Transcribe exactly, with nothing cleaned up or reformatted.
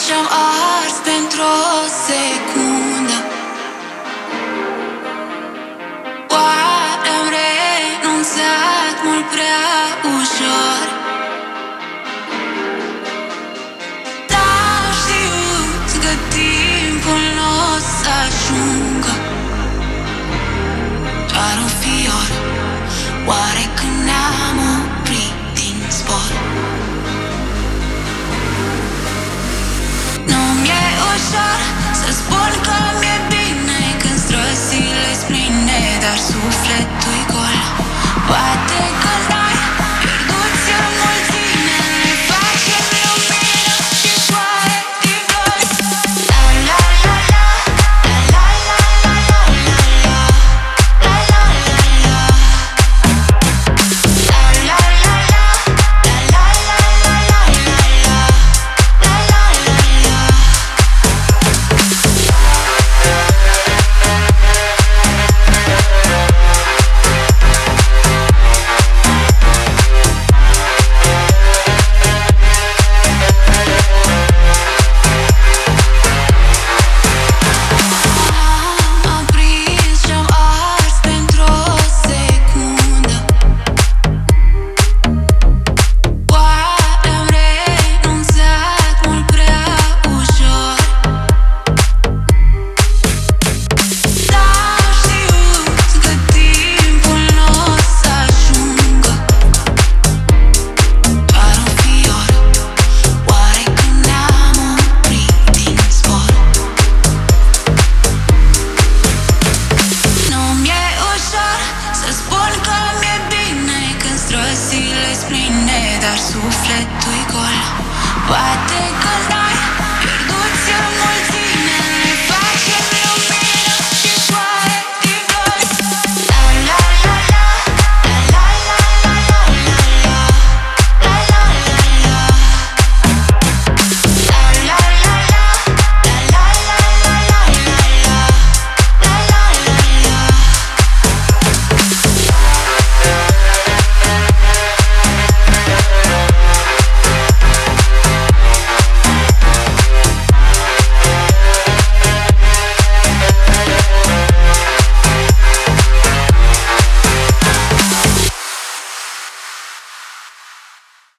și-am ars pentru o secundă. Oare am renunțat mult prea ușor? N-am știut că timpul n-o să ajungă. Doar un fior, oare când ne-am oprit din zbor? Nu-mi-e ușor să spun că mi-e bine când străzile-s pline, dar sufletul-i gol. Poate că